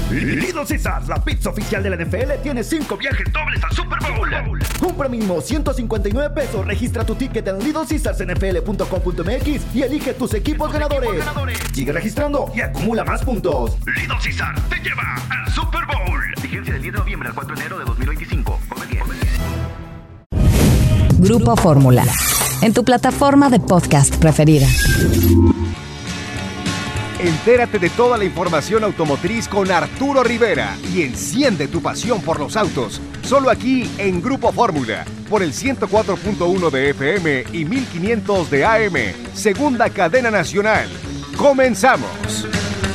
Little Caesars, la pizza oficial de la NFL, tiene 5 viajes dobles al Super Bowl. Compra mínimo $159. Registra tu ticket en littlecaesarsnfl.com.mx y elige tus equipos ganadores. Sigue registrando y acumula más puntos. Little Caesars te lleva al Super Bowl. Vigencia del 10 de noviembre al 4 de enero de 2025. Come bien. Grupo Fórmula, en tu plataforma de podcast preferida. Entérate de toda la información automotriz con Arturo Rivera y enciende tu pasión por los autos. Solo aquí en Grupo Fórmula, por el 104.1 de FM y 1500 de AM, segunda cadena nacional. ¡Comenzamos!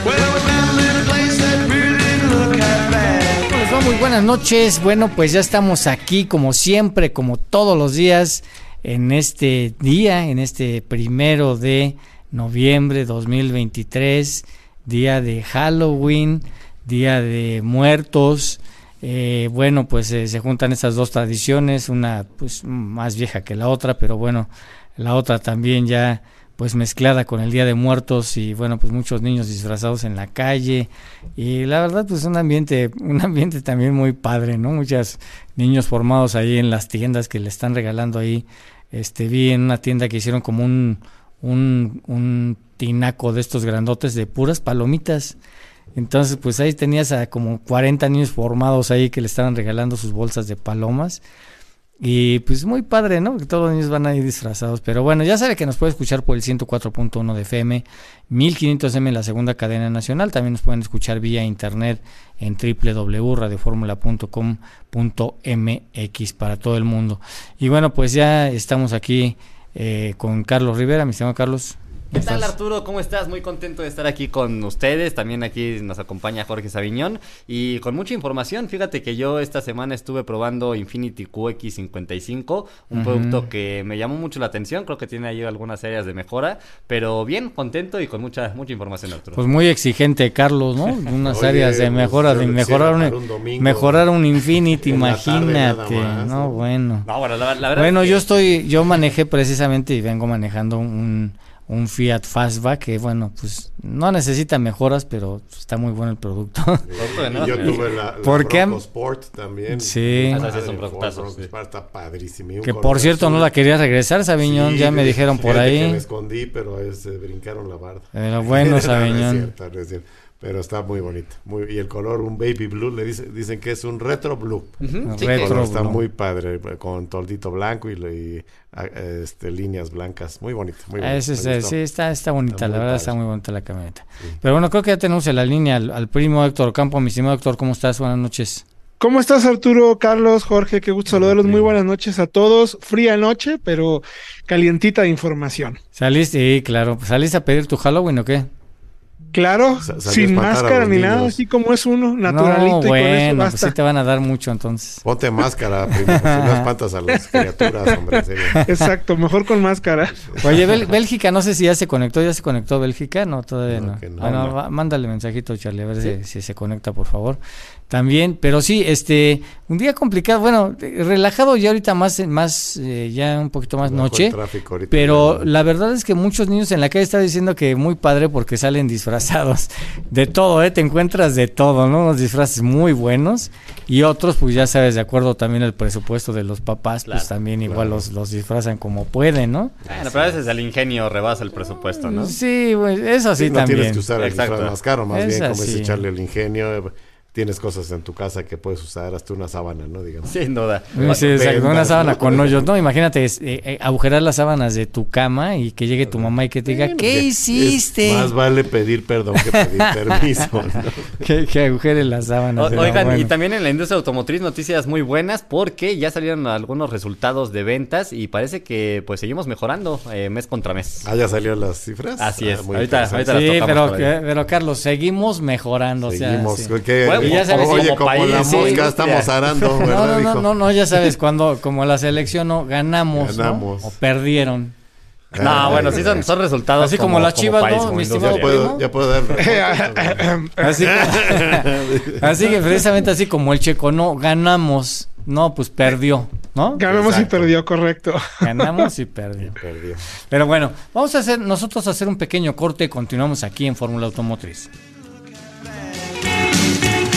Muy buenas noches. Bueno, pues ya estamos aquí como siempre, como todos los días, en este día, en este 1 de noviembre 2023, día de Halloween, día de muertos. Bueno, pues se juntan estas dos tradiciones, una pues más vieja que la otra, pero bueno, la otra también ya pues mezclada con el Día de Muertos y bueno, pues muchos niños disfrazados en la calle y la verdad pues un ambiente también muy padre, ¿no? Muchos niños formados ahí en las tiendas que le están regalando ahí. Vi en una tienda que hicieron como un tinaco de estos grandotes de puras palomitas. Entonces pues ahí tenías a como 40 niños formados ahí que le estaban regalando sus bolsas de palomas. Y pues muy padre, ¿no? Que todos los niños van ahí disfrazados. Pero bueno, ya sabe que nos puede escuchar por el 104.1 de FM, 1500M en la segunda cadena nacional. También nos pueden escuchar vía internet en www.radioformula.com.mx para todo el mundo. Y bueno, pues ya estamos aquí con Carlos Rivera, mi estimado Carlos. ¿Qué tal, Arturo? ¿Cómo estás? Muy contento de estar aquí con ustedes. También aquí nos acompaña Jorge Sabiñón y con mucha información. Fíjate que yo esta semana estuve probando Infiniti QX55, un producto que me llamó mucho la atención. Creo que tiene ahí algunas áreas de mejora, pero bien, contento y con mucha información, Arturo. Pues muy exigente, Carlos, ¿no? Unas áreas de mejora, de mejorar un Infiniti, imagínate, ¿no? Bueno. No, bueno, la verdad. Bueno, es que yo manejé precisamente y vengo manejando un Fiat Fastback que bueno, pues no necesita mejoras, pero está muy bueno el producto. Yo tuve la Sport también. Sí. Está padrísimo. Que por cierto no la quería regresar, Sabiñón, sí, ya me dijeron por ahí. Que me escondí, pero brincaron la barda. Pero bueno, Sabiñón. No es cierto. Pero está muy bonito. Y el color, un baby blue, dicen que es un retro blue. Sí, retro está blue. Muy padre, con toldito blanco y líneas blancas. Muy bonito. Muy bonito. Sí, está bonita, la verdad está muy bonita la camioneta. Sí. Pero bueno, creo que ya tenemos en la línea al primo Héctor Campo. Mi estimado Héctor, ¿cómo estás? Buenas noches. ¿Cómo estás, Arturo, Carlos, Jorge? Qué gusto saludarlos. Muy buenas noches a todos. Fría noche, pero calientita de información. Sí, claro. ¿Saliste a pedir tu Halloween o qué? Claro, sin máscara ni nada, así como es uno, naturalito, no, bueno, y con eso basta. Pues sí te van a dar mucho entonces. Ponte máscara, primo, si no espantas a las criaturas, hombre, en serio. Exacto, mejor con máscara. Oye, Bélgica, no sé si ya se conectó Bélgica, no, todavía no. Bueno, mándale mensajito, Charlie, a ver si se conecta, por favor. También, pero sí, un día complicado, bueno, relajado ya ahorita más ya un poquito más noche, pero la verdad es que muchos niños en la calle están diciendo que muy padre porque salen disfrazados de todo, te encuentras de todo, ¿no? Unos disfraces muy buenos y otros, pues ya sabes, de acuerdo también al presupuesto de los papás, claro, pues también igual los disfrazan como pueden, ¿no? Bueno, pero a veces el ingenio rebasa el presupuesto, ¿no? Sí, pues eso sí, no también. No tienes que usar el disfraz más caro, más bien como sí. es echarle el ingenio. Tienes cosas en tu casa que puedes usar, hasta una sábana, ¿no? Digamos. Sin duda. Sí, exacto, una sábana con hoyos. No, imagínate agujerar las sábanas de tu cama y que llegue tu mamá y que te diga, ¿qué hiciste? Más vale pedir perdón que pedir permiso, ¿no? que agujere las sábanas. Oigan, bueno. Y también en la industria automotriz noticias muy buenas porque ya salieron algunos resultados de ventas y parece que pues seguimos mejorando mes contra mes. ¿Ya salieron las cifras? Así es. Ahorita las tocamos. Pero Carlos, seguimos mejorando. Seguimos. O sea, sí. Ya sabes, oye, como país, la mosca estamos arando, ¿verdad? No, ya sabes, como la selección no ganamos. ¿No? O perdieron. No, bueno, sí son resultados. Así como las Chivas, país, ¿no? Mi estimado primo. Ya puedo dar. Así que precisamente así como el Checo, no, ganamos. No, pues perdió, ¿no? Ganamos y perdió, correcto. Ganamos y perdió. Pero bueno, vamos a hacer un pequeño corte y continuamos aquí en Fórmula Automotriz.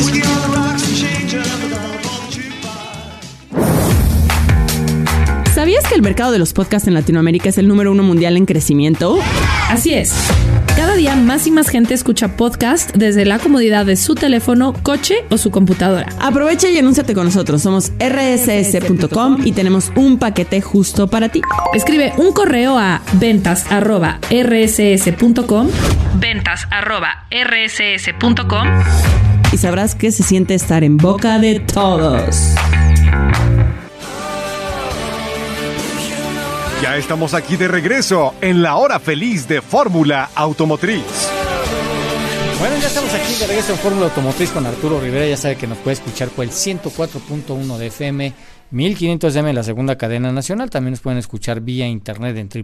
¿Sabías que el mercado de los podcasts en Latinoamérica es el número 1 mundial en crecimiento? Así es. Cada día más y más gente escucha podcast desde la comodidad de su teléfono, coche o su computadora. Aprovecha y anúnciate con nosotros. Somos rss.com y tenemos un paquete justo para ti. Escribe un correo a ventas@rss.com, ventas@rss.com, y sabrás que se siente estar en boca de todos. Ya estamos aquí de regreso en la hora feliz de Fórmula Automotriz. Bueno, ya estamos aquí de regreso en Fórmula Automotriz con Arturo Rivera. Ya sabe que nos puede escuchar por el 104.1 de FM, 1500 m en la segunda cadena nacional. También nos pueden escuchar vía internet en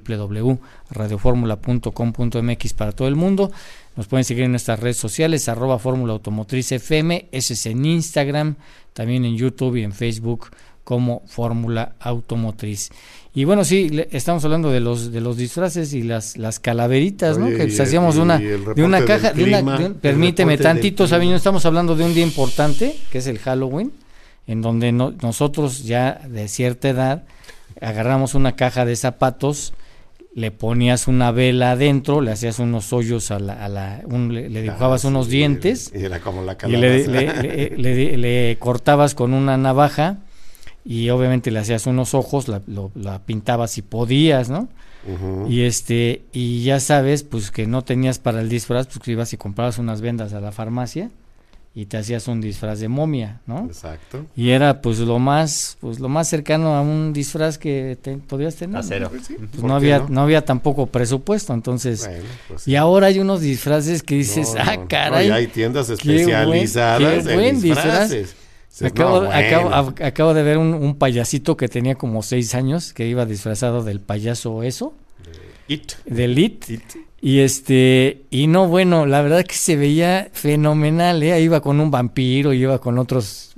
www.radioformula.com.mx para todo el mundo. Nos pueden seguir en nuestras redes sociales, @Fórmula Automotriz FM, ese es en Instagram, también en YouTube y en Facebook como Fórmula Automotriz. Y bueno, sí, estamos hablando de los disfraces y las calaveritas, ¿no? Que pues hacíamos de una caja, permíteme tantito, Sabiñón, estamos hablando de un día importante, que es el Halloween, en donde nosotros ya de cierta edad agarramos una caja de zapatos, le ponías una vela adentro, le hacías unos hoyos le dibujabas unos dientes, y era como la y le cortabas con una navaja, y obviamente le hacías unos ojos, la pintabas si podías, ¿no? Uh-huh. Y ya sabes, pues que no tenías para el disfraz, pues que ibas y comprabas unas vendas a la farmacia y te hacías un disfraz de momia, ¿no? Exacto. Y era pues lo más cercano a un disfraz que podías tener. Acero. Pues, sí, pues no había tampoco presupuesto, entonces. Bueno, pues sí. Y ahora hay unos disfraces que dices, caray. No, y hay tiendas especializadas qué buen disfraces. Acabo de ver un payasito que tenía como 6 años, que iba disfrazado del payaso eso. Del It. Y no, bueno, la verdad que se veía fenomenal, ¿eh? Iba con un vampiro, iba con otros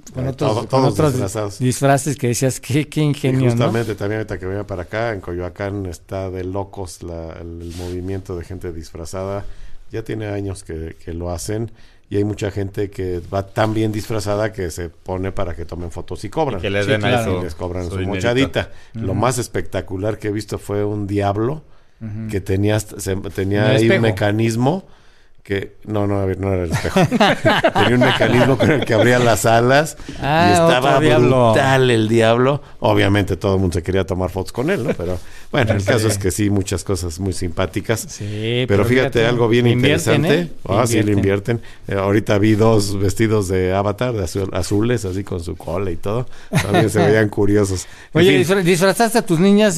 disfraces que decías, qué ingenio, y justamente, ¿no? También ahorita que venía para acá, en Coyoacán está de locos el movimiento de gente disfrazada. Ya tiene años que lo hacen. Y hay mucha gente que va tan bien disfrazada que se pone para que tomen fotos y cobran. Y que les den eso. Y les cobran su mochadita. Uh-huh. Lo más espectacular que he visto fue un diablo que tenía ahí un mecanismo que... No era el espejo. Tenía un mecanismo con el que abría las alas y estaba brutal el diablo. Obviamente todo el mundo se quería tomar fotos con él, ¿no? Pero bueno, el caso es que sí, muchas cosas muy simpáticas. Sí, pero fíjate, algo bien interesante. Sí, le invierten. Ahorita vi 2 vestidos de Avatar, de azules, así con su cola y todo. También se veían curiosos. Oye, ¿disfrazaste a tus niñas,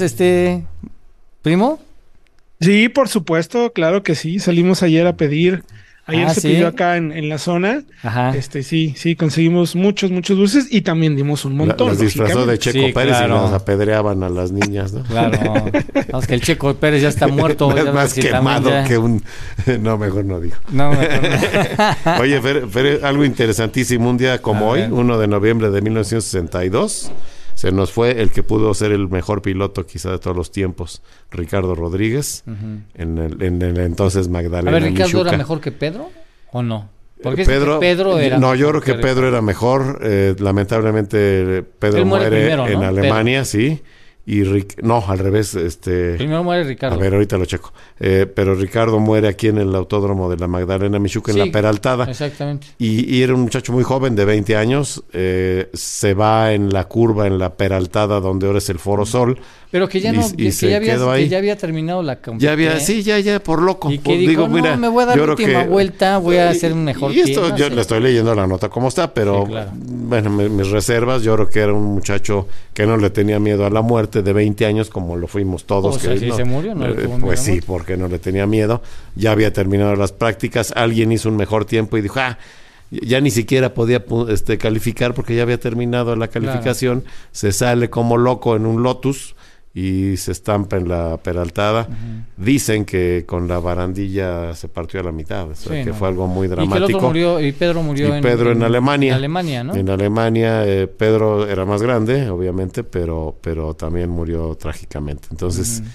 primo? Sí, por supuesto, claro que sí. Salimos ayer a pedir. Ayer se pidió acá en la zona. Ajá. Sí, conseguimos muchos dulces y también dimos un montón. Las disfrazó de Checo Pérez, claro. Y las apedreaban a las niñas, ¿no? Claro. Es que el Checo Pérez ya está muerto. más quemado que un... No, mejor no digo. No, mejor no. Oye, Fer, algo interesantísimo. Un día como hoy, 1 de noviembre de 1962... se nos fue el que pudo ser el mejor piloto quizá de todos los tiempos, Ricardo Rodríguez, en el entonces Magdalena Michuca. A ver, ¿Ricardo era mejor que Pedro o no? Porque Pedro era... No, yo creo que Pedro era mejor. Lamentablemente Pedro muere primero, en Alemania, sí. Y no, al revés. Primero muere Ricardo. A ver, ahorita lo checo. Pero Ricardo muere aquí en el autódromo de la Magdalena Michuca, en la Peraltada. Exactamente. Y era un muchacho muy joven, de 20 años. Se va en la curva, en la Peraltada, donde ahora es el Foro Sol. Pero que ya ya había terminado la competencia. Ya, por loco. Y que dijo, mira, me voy a dar la última vuelta, voy a hacer un mejor tiempo. Y esto yo le estoy leyendo la nota como está, pero bueno, mis reservas, yo creo que era un muchacho que no le tenía miedo a la muerte, de 20 años, como lo fuimos todos. ¿Se murió? Pues sí, porque no le tenía miedo. Ya había terminado las prácticas, alguien hizo un mejor tiempo y dijo, ya ni siquiera podía calificar porque ya había terminado la calificación. Claro. Se sale como loco en un Lotus y se estampa en la Peraltada. Uh-huh. Dicen que con la barandilla se partió a la mitad, que fue algo muy dramático. Y Pedro murió en Alemania. En Alemania, ¿no? En Alemania, Pedro era más grande, obviamente, pero también murió trágicamente. Entonces,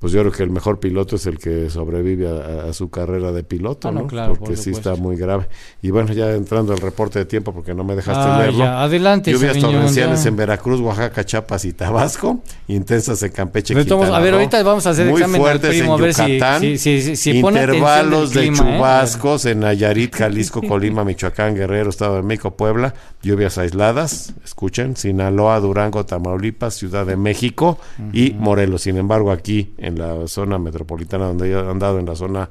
pues yo creo que el mejor piloto es el que sobrevive a su carrera de piloto, ¿no? Claro, porque sí está muy grave. Y bueno, ya entrando al reporte de tiempo, porque no me dejaste leerlo. Ya, adelante, lluvias torrenciales en Veracruz, Oaxaca, Chiapas y Tabasco, intensas en Campeche, Quintana Roo. A ver, ahorita vamos a hacer muy examen fuertes del primo, en Yucatán, si intervalos de clima, chubascos en Nayarit, Jalisco, Colima, Michoacán, Guerrero, Estado de México, Puebla, lluvias aisladas, escuchen, Sinaloa, Durango, Tamaulipas, Ciudad de México y Morelos. Sin embargo, aquí en la zona metropolitana donde yo he andado, en la zona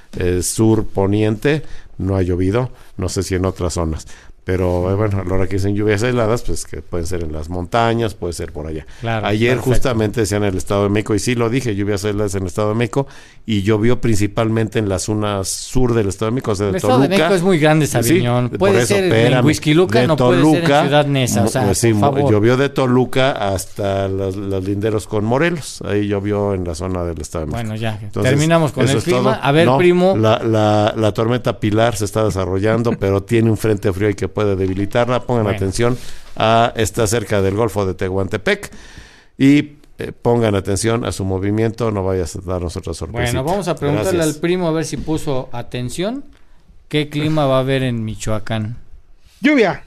sur poniente, no ha llovido, no sé si en otras zonas. Pero bueno, a la hora que dicen lluvias aisladas, pues que pueden ser en las montañas, puede ser por allá. Claro, ayer justamente decían en el Estado de México, y sí lo dije, lluvias aisladas en el Estado de México, y llovió principalmente en la zona sur del Estado de México, o sea, de el Toluca. Estado de México es muy grande, Sabiñón. Sí, puede ser en Huixquiluca, no puede ser en Ciudad Neza, o sea, sí, por favor. Llovió de Toluca hasta los linderos con Morelos, ahí llovió en la zona del Estado de México. Bueno, ya, entonces, terminamos con el clima. Todo. A ver, primo. La tormenta Pilar se está desarrollando, pero tiene un frente frío y que puede debilitarla. Pongan atención, está cerca del Golfo de Tehuantepec y pongan atención a su movimiento, no vayas a darnos otra sorpresa. Bueno, vamos a preguntarle al primo a ver si puso atención. ¿Qué clima va a haber en Michoacán? Lluvia.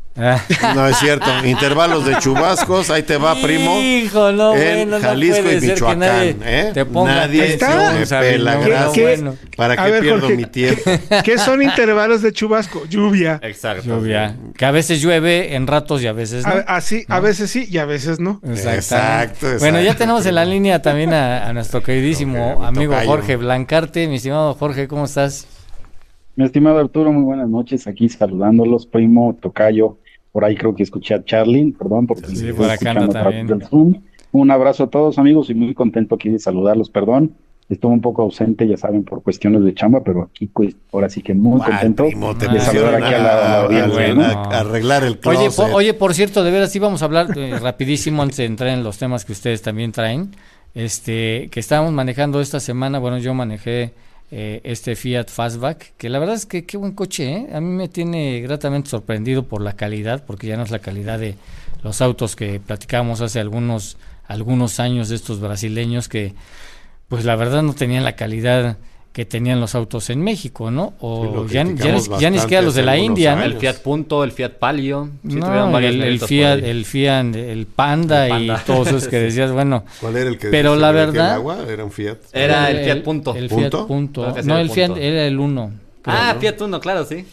No es cierto, intervalos de chubascos, ahí te va, primo. Hijo, no, en Jalisco y Michoacán, te ponga nadie me pela, gracias. ¿Para qué pierdo mi tiempo? ¿Qué son intervalos de chubasco? Lluvia. Exacto. Lluvia. Que a veces llueve en ratos y a veces no. A veces sí y a veces no. Exacto. Bueno, ya tenemos en la línea también a nuestro queridísimo amigo Jorge Blancarte. Mi estimado Jorge, ¿cómo estás? Mi estimado Arturo, muy buenas noches. Aquí saludándolos, primo, tocayo. Por ahí creo que escuché a Charly, perdón, porque sí, por acá anda también. Del Zoom. Un abrazo a todos, amigos, y muy contento aquí de saludarlos, perdón. Estuve un poco ausente, ya saben, por cuestiones de chamba, pero aquí pues, ahora sí que muy contento de saludar aquí a la audiencia. Arreglar el closet. Oye, por cierto, de veras, sí vamos a hablar rapidísimo antes de entrar en los temas que ustedes también traen. Que estábamos manejando esta semana, bueno, yo manejé este Fiat Fastback, que la verdad es que qué buen coche, a mí me tiene gratamente sorprendido por la calidad, porque ya no es la calidad de los autos que platicábamos hace algunos años de estos brasileños que pues la verdad no tenían la calidad que tenían los autos en México, ¿no? O ya ni siquiera los de la India, ¿no? El Fiat Punto, el Fiat Palio. Sí, no, el Fiat, el Panda y todos esos que decías, bueno. ¿Cuál era el que pero la verdad, el agua era un Fiat? Era el Fiat Punto. El Fiat Punto. No, el Fiat era el 1. Ah, Fiat 1, claro, sí.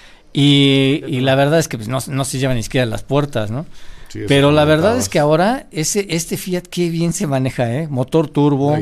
Y la verdad es que pues, no se llevan ni siquiera las puertas, ¿no? Sí, pero la verdad es que ahora este Fiat qué bien se maneja, motor turbo,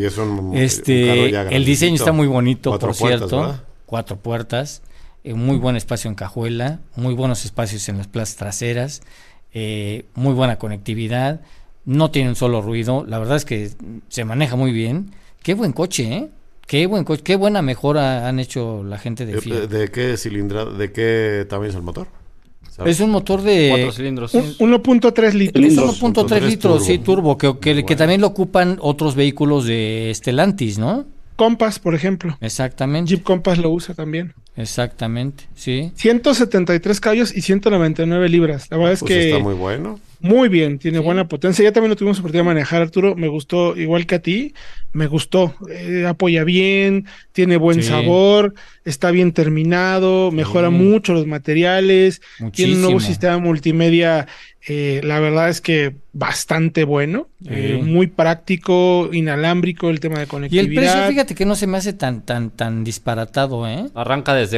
el diseño está muy bonito, por cierto, ¿verdad? 4 puertas, muy buen espacio en cajuela, muy buenos espacios en las plazas traseras, muy buena conectividad, no tiene un solo ruido, la verdad es que se maneja muy bien, qué buen coche, qué buena mejora han hecho la gente de Fiat. ¿De qué cilindrada, de qué tamaño es el motor? ¿Sabes? Es un motor de 4 cilindros. 1.3 litros. Es 1.3 litros, sí, turbo, que también lo ocupan otros vehículos de Stellantis, ¿no? Compass, por ejemplo. Exactamente. Jeep Compass lo usa también. Exactamente, sí. 173 caballos y 199 libras. La verdad es que está muy bueno. Muy bien, tiene buena potencia. Ya también lo tuvimos oportunidad de manejar, Arturo. Me gustó, igual que a ti, me gustó. Apoya bien, tiene buen sabor, está bien terminado, mejora mucho los materiales, tiene un nuevo sistema multimedia. La verdad es que bastante bueno, muy práctico, inalámbrico, el tema de conectividad. Y el precio, fíjate que no se me hace tan disparatado, Arranca desde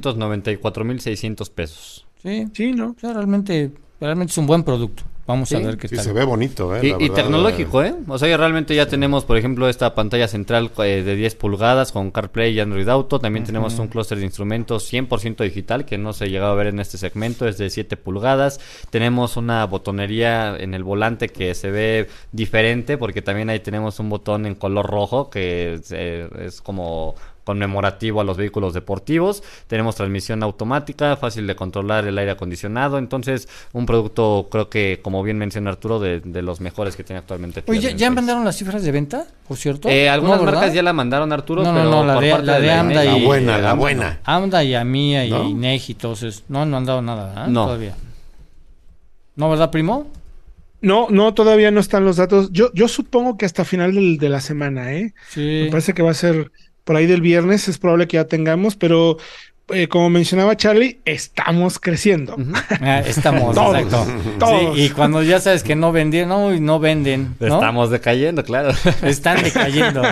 494,600 pesos. Sí, ¿no? O sea, realmente es un buen producto. Vamos a ver qué tal. Se ve bonito, y tecnológico, O sea, realmente ya tenemos, por ejemplo, esta pantalla central de 10 pulgadas con CarPlay y Android Auto. También tenemos un clúster de instrumentos 100% digital, que no se llegaba a ver en este segmento, es de 7 pulgadas. Tenemos una botonería en el volante que se ve diferente, porque también ahí tenemos un botón en color rojo, que es como conmemorativo a los vehículos deportivos. Tenemos transmisión automática, fácil de controlar el aire acondicionado. Entonces, un producto, creo que, como bien menciona Arturo, de los mejores que tiene actualmente. Oye, ¿ya mandaron las cifras de venta, por cierto? Algunas marcas ya la mandaron, Arturo, pero la de AMDA y la buena. AMDA y AMIA y NEG y todos esos. No han dado nada, no. Todavía. ¿No, verdad, primo? No, todavía no están los datos. Yo supongo que hasta final de la semana, ¿eh? Sí. Me parece que va a ser por ahí del viernes, es probable que ya tengamos, pero como mencionaba Charlie, estamos creciendo. Estamos, todos, exacto. Todos. Sí, y cuando ya sabes que no vendieron, no venden, ¿no? Estamos decayendo, claro. Están decayendo.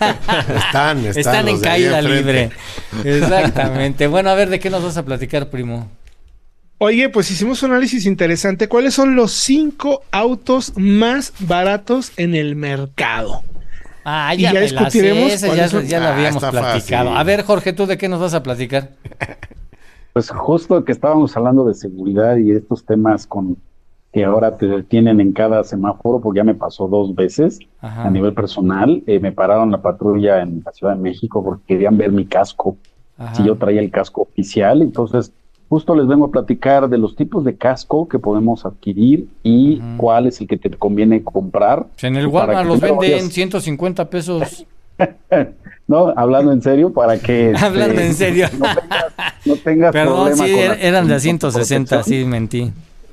Están en caída libre. Exactamente. Bueno, a ver, ¿de qué nos vas a platicar, primo? Oye, pues hicimos un análisis interesante. ¿Cuáles son los 5 autos más baratos en el mercado? Ya, y ya discutiremos. Ya lo habíamos platicado. Fácil. A ver, Jorge, ¿tú de qué nos vas a platicar? Pues justo que estábamos hablando de seguridad y estos temas que ahora te detienen en cada semáforo, porque ya me pasó 2 veces. Ajá. A nivel personal. Me pararon la patrulla en la Ciudad de México porque querían ver mi casco. Ajá. Si yo traía el casco oficial, entonces justo les vengo a platicar de los tipos de casco que podemos adquirir y cuál es el que te conviene comprar. En el Walmart los venden 150 pesos. No, hablando en serio, para que... Hablando en serio. No tengas Perdón, problema. Sí, eran de 160, sí, mentí.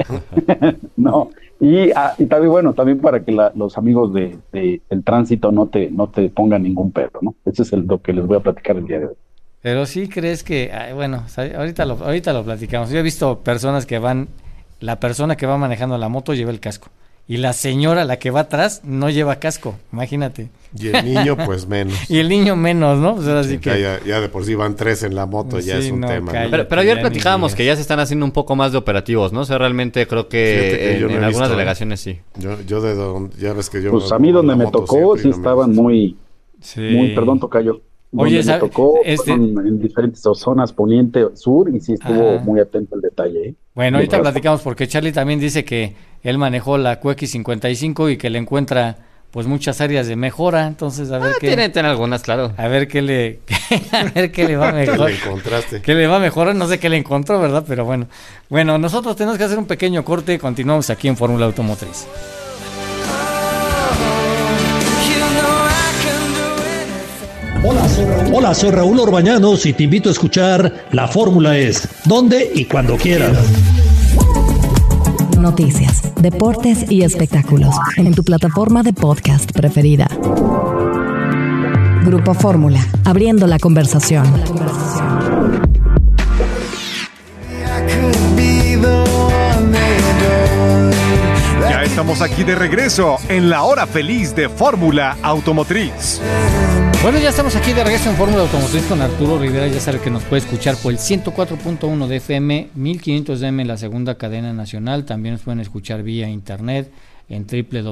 No, y también, bueno, también para que los amigos del tránsito no te pongan ningún perro, ¿no? Ese es lo que les voy a platicar el día de hoy. Pero sí crees que, bueno, ahorita lo platicamos. Yo he visto personas la persona que va manejando la moto lleva el casco. Y la señora, la que va atrás, no lleva casco, imagínate. Y el niño, pues menos. Y el niño menos, ¿no? Pues ahora sí que... Ya de por sí van 3 en la moto, ya es un tema. ¿No? Pero ayer platicábamos que ya se están haciendo un poco más de operativos, ¿no? O sea, realmente creo que en algunas delegaciones sí. Yo de donde, ya ves que yo... Pues a mí donde me tocó, sí estaban muy, perdón, tocayo. Oye, me tocó en diferentes zonas, poniente, sur, y sí estuvo muy atento al detalle. ¿eh? Bueno, ahorita platicamos porque Charlie también dice que él manejó la QX55 y que le encuentra pues muchas áreas de mejora, entonces a ver qué... Tiene algunas, claro. A ver qué le va mejor. ¿Qué le encontraste? ¿Qué le va mejor? No sé qué le encontró, ¿verdad? Pero bueno. Bueno, nosotros tenemos que hacer un pequeño corte, continuamos aquí en Fórmula Automotriz. Hola, soy Raúl Orbañanos y te invito a escuchar La Fórmula Es, donde y cuando quieras. Noticias, deportes y espectáculos en tu plataforma de podcast preferida. Grupo Fórmula, abriendo la conversación. Ya estamos aquí de regreso en la hora feliz de Fórmula Automotriz. Bueno, ya estamos aquí de regreso en Fórmula Automotriz con Arturo Rivera. Ya sabe que nos puede escuchar por el 104.1 de FM, 1500 de M, la segunda cadena nacional. También nos pueden escuchar vía internet en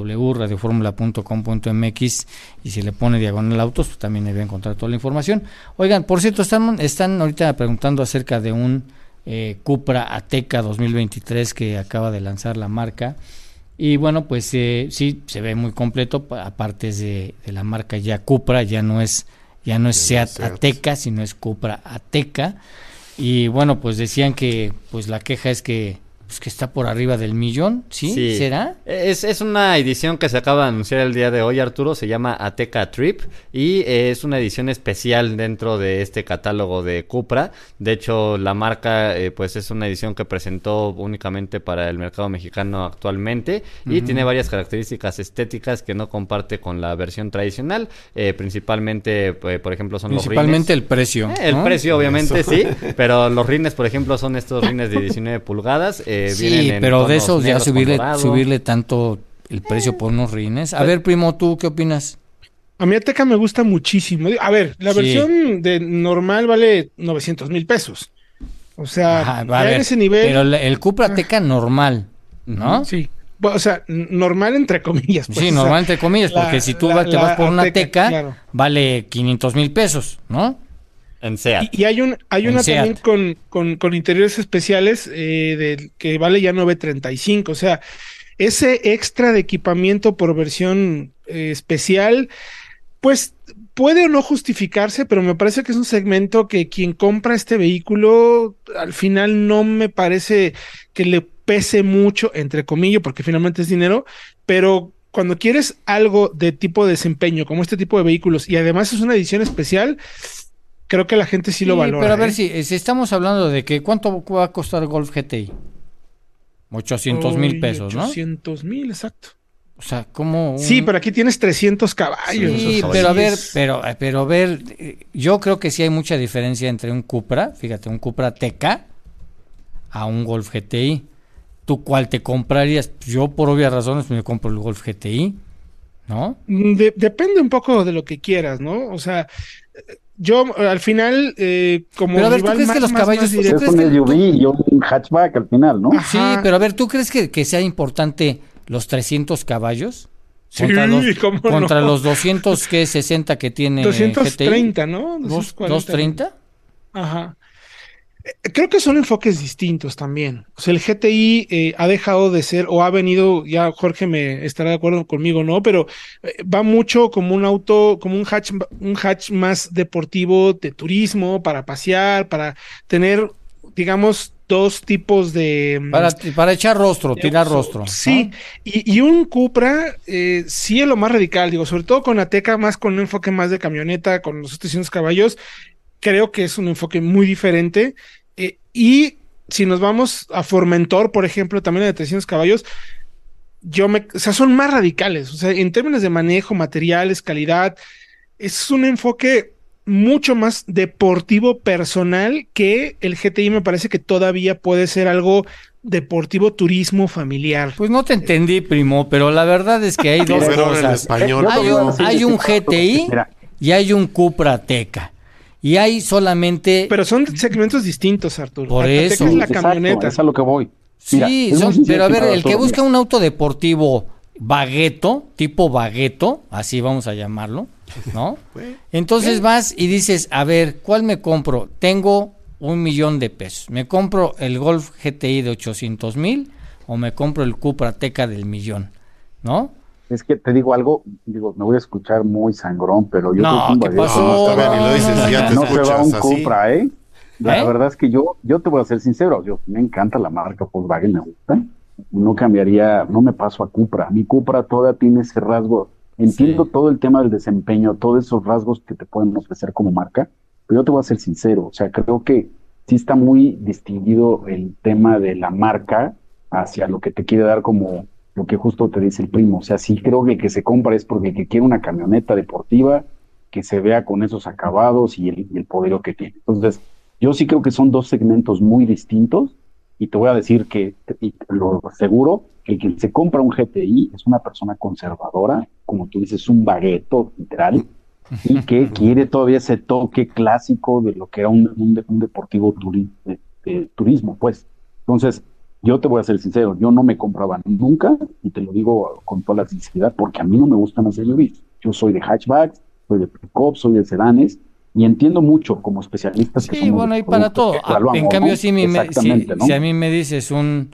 www.radioformula.com.mx y si le pone diagonal autos, pues también le va a encontrar toda la información. Oigan, por cierto, están ahorita preguntando acerca de un Cupra Ateca 2023 que acaba de lanzar la marca. Y bueno, pues sí, se ve muy completo, aparte de la marca ya Cupra, ya no es Seat Ateca, sino es Cupra Ateca. Y bueno, pues decían que pues la queja es que está por arriba del millón, ¿sí? ¿Será? Es una edición que se acaba de anunciar el día de hoy, Arturo, se llama Ateca Trip y es una edición especial dentro de este catálogo de Cupra. De hecho, la marca pues es una edición que presentó únicamente para el mercado mexicano actualmente y tiene varias características estéticas que no comparte con la versión tradicional, principalmente, por ejemplo, son los rines. Principalmente el precio. El precio, obviamente, sí, pero los rines, por ejemplo, son estos rines de 19 pulgadas. Sí, pero de esos ya subirle tanto el precio por unos rines. A ver, primo, ¿tú qué opinas? A mí Ateca me gusta muchísimo. A ver, la versión de normal vale 900,000 pesos. O sea, ya en ese nivel... Pero el Cupra Ateca normal, ¿no? Sí. O sea, normal entre comillas. Pues, sí, normal entre comillas, porque si tú te vas por una Ateca, claro, vale 500,000 pesos, ¿no? En Seat. Y hay una también con interiores especiales que vale ya 935. O sea, ese extra de equipamiento por versión especial, pues puede o no justificarse, pero me parece que es un segmento que quien compra este vehículo al final no me parece que le pese mucho, entre comillas, porque finalmente es dinero, pero cuando quieres algo de tipo de desempeño, como este tipo de vehículos, y además es una edición especial, creo que la gente sí lo valora. Pero a ver si estamos hablando de que ¿cuánto va a costar Golf GTI? 800,000 pesos, ¿no? 800,000, exacto. O sea, como Sí, pero aquí tienes 300 caballos. Sí, pero a ver, yo creo que sí hay mucha diferencia entre un Cupra, fíjate, un Cupra TK a un Golf GTI. ¿Tú cuál te comprarías? Yo, por obvias razones, me compro el Golf GTI, ¿no? Depende un poco de lo que quieras, ¿no? O sea, yo al final, como pero a ver, ¿tú crees que los caballos... es un SUV y un hatchback al final, ¿no? Sí, pero a ver, ¿tú crees que sea importante los 300 caballos? Sí, contra los 260 que tiene 230, GTI. ¿no? 230. Ajá. Creo que son enfoques distintos también. O sea, el GTI ha dejado de ser, o ha venido, ya Jorge me estará de acuerdo conmigo, ¿no? Pero va mucho como un auto, como un hatch más deportivo de turismo, para pasear, para tener, digamos, dos tipos de... Para echar rostro, tirar rostro. Sí, ¿no? y un Cupra sí es lo más radical, digo, sobre todo con la Ateca, más con un enfoque más de camioneta, con los 300 caballos, creo que es un enfoque muy diferente. Y si nos vamos a Formentor, por ejemplo, también de 300 caballos, o sea, son más radicales. O sea, en términos de manejo, materiales, calidad, es un enfoque mucho más deportivo personal que el GTI. Me parece que todavía puede ser algo deportivo, turismo familiar. Pues no te entendí, primo, pero la verdad es que hay dos cosas. Hay un GTI y hay un Cupra Ateca. Y hay solamente... Pero son segmentos distintos, Arturo. Por eso. Es la camioneta. Es a lo que voy. Mira, sí, pero a ver, el que busca un auto deportivo bagueto, tipo bagueto, así vamos a llamarlo, ¿no? Entonces vas y dices, a ver, ¿cuál me compro? Tengo $1,000,000. ¿Me compro el Golf GTI de 800,000 o me compro el Cupra Ateca del 1,000,000? ¿No? Es que te digo algo, me voy a escuchar muy sangrón, pero yo no, ¿qué pasó? No se va un Cupra, ¿eh? La verdad es que yo te voy a ser sincero, me encanta la marca Volkswagen, me gusta. No cambiaría, no me paso a Cupra. Mi Cupra todavía tiene ese rasgo. Entiendo todo el tema del desempeño, todos esos rasgos que te pueden ofrecer como marca, pero yo te voy a ser sincero, o sea, creo que sí está muy distinguido el tema de la marca hacia lo que te quiere dar como lo que justo te dice el primo. O sea, sí creo que el que se compra es porque el que quiere una camioneta deportiva que se vea con esos acabados y el poderío que tiene. Entonces, yo sí creo que son dos segmentos muy distintos y te voy a decir que, y lo aseguro, que el que se compra un GTI es una persona conservadora, como tú dices, un bagueto, literal, y que quiere todavía ese toque clásico de lo que era un deportivo turismo, pues. Entonces, yo te voy a ser sincero, yo no me compraba nunca, y te lo digo con toda la sinceridad, porque a mí no me gustan las SUVs. Yo soy de hatchbacks, soy de pick-up, soy de sedanes, y entiendo mucho como especialistas. Sí, que bueno, hay para todo. En cambio, ¿no? Si a mí me dices un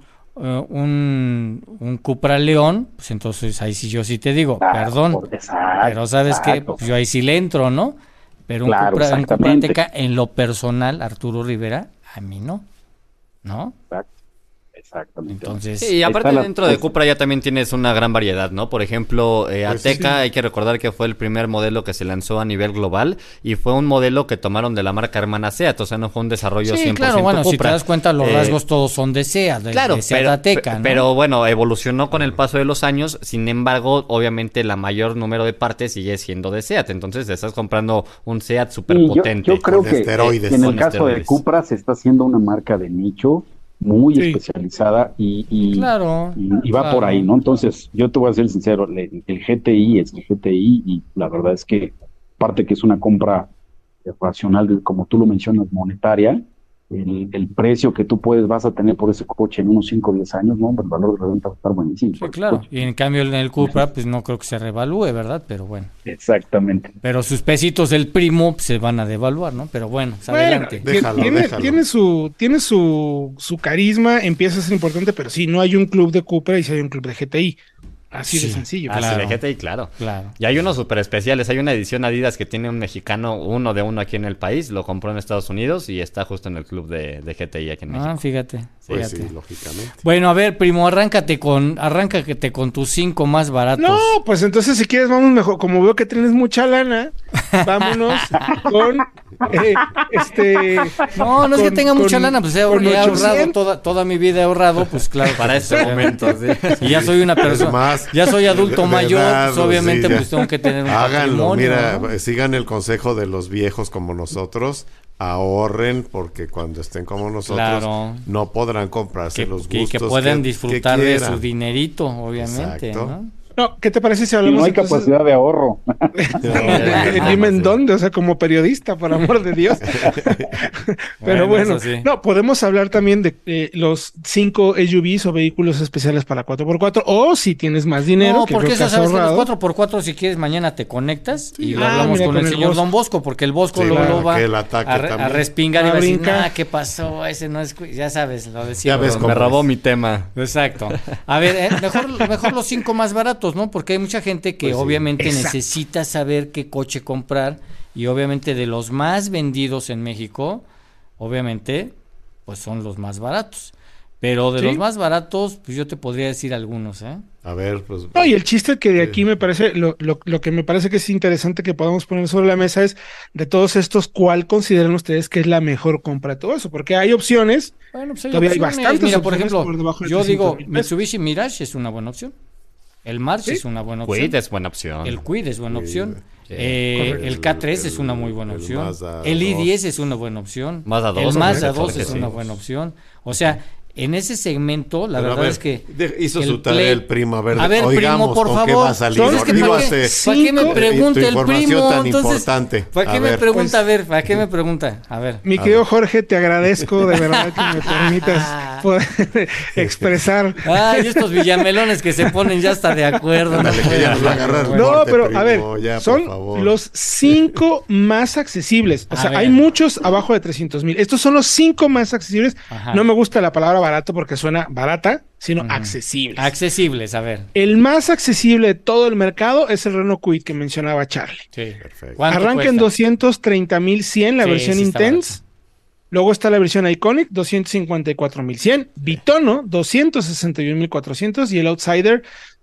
Cupra León, pues entonces ahí sí yo sí te digo, perdón, pero sabes que pues yo ahí sí le entro, ¿no? Pero un Cupra Ateca, en lo personal, Arturo Rivera, a mí no, ¿no? Exactamente. Entonces, sí, y aparte dentro de Cupra ya también tienes una gran variedad, ¿no? Por ejemplo, Ateca, hay que recordar que fue el primer modelo que se lanzó a nivel global y fue un modelo que tomaron de la marca hermana Seat, o sea, no fue un desarrollo 100% claro, bueno, Cupra. Si te das cuenta, los rasgos todos son de Seat, de Seat Ateca, ¿no? Pero bueno, evolucionó con el paso de los años, sin embargo, obviamente la mayor número de partes sigue siendo de Seat, entonces estás comprando un Seat súper potente. Yo creo que en el caso de Cupra se está haciendo una marca de nicho muy especializada y va por ahí, ¿no? Entonces, yo te voy a ser sincero, el GTI es el GTI y la verdad es que, aparte que es una compra racional, como tú lo mencionas, monetaria, el precio que tú vas a tener por ese coche en unos 5 o 10 años, ¿no? El valor de reventa va a estar buenísimo. Sí, claro. Y en cambio en el Cupra, pues no creo que se revalúe, ¿verdad? Pero bueno. Exactamente. Pero sus pesitos del primo se van a devaluar, ¿no? Pero bueno, adelante. Déjalo. Tiene su carisma, empieza a ser importante, pero sí, no hay un club de Cupra y sí hay un club de GTI. Así de sencillo. Claro. De GTI, claro. Y hay unos súper especiales. Hay una edición Adidas que tiene un mexicano, uno aquí en el país. Lo compró en Estados Unidos y está justo en el club de GTI aquí en México. Fíjate. Pues sí, lógicamente. Bueno, a ver, primo, arráncate con tus 5 más baratos. No, pues entonces si quieres vamos mejor. Como veo que tienes mucha lana, vámonos con No es que tenga mucha lana, pues he ahorrado toda mi vida, he ahorrado, pues claro. Para ese momento, sí. Y ya soy una persona, ya soy adulto mayor, pues obviamente pues tengo que tener un háganlo, mira, ¿no? Sigan el consejo de los viejos como nosotros, ahorren, porque cuando estén como nosotros no podrán comprarse los gustos que puedan disfrutar de su dinerito, obviamente. ¿No? No, ¿qué te parece si hablamos? No hay capacidad de ahorro. Dime en dónde, o sea, como periodista, por amor de Dios. Pero bueno, no, podemos hablar también de los 5 SUVs o vehículos especiales para 4x4, o si tienes más dinero. No, porque eso, sabes, que los 4x4, si quieres, mañana te conectas y lo hablamos con el señor Don Bosco, porque el Bosco luego va a respingar y va a decir, ¿qué pasó? Ese no es, ya sabes, lo decía. Me robó mi tema. Exacto. A ver, mejor los 5 más baratos, ¿no? Porque hay mucha gente que obviamente necesita saber qué coche comprar, y obviamente de los más vendidos en México, obviamente, pues son los más baratos. Pero de los más baratos, pues yo te podría decir algunos, ¿eh? A ver, pues... No, y el chiste que de aquí me parece, lo que me parece que es interesante que podamos poner sobre la mesa es, de todos estos, ¿cuál consideran ustedes que es la mejor compra de todo eso? Porque hay opciones, bueno, pues todavía hay bastantes. Mira, por ejemplo, yo digo, Mitsubishi Mirage es una buena opción. El March es una buena opción. Kwid es buena opción. El Kwid es buena opción. El K3 es una muy buena opción. El i10 es una buena opción. Mazda 2. El Mazda 2 es una buena opción. O sea, en ese segmento, la verdad es que... Hizo su tarea el primo. A ver, primo, por favor. ¿Qué va a salir? ¿Para qué me pregunta el primo? Tan importante. ¿Para qué me pregunta? A ver, ¿para qué me pregunta? A ver. Mi querido Jorge, te agradezco de verdad que me permitas poder expresar. Ay, estos villamelones que se ponen ya hasta de acuerdo. No, pero a ver, son los 5 más accesibles. O sea, hay muchos abajo de 300,000. Estos son los 5 más accesibles. No me gusta la palabra barato porque suena barata, sino accesibles. Accesibles, a ver. El más accesible de todo el mercado es el Renault Kwid que mencionaba Charlie. Sí, perfecto. Arranca en 230,100 la versión Intense. Luego está la versión Iconic, 254,100. Bitono, 261,400. Y el Outsider,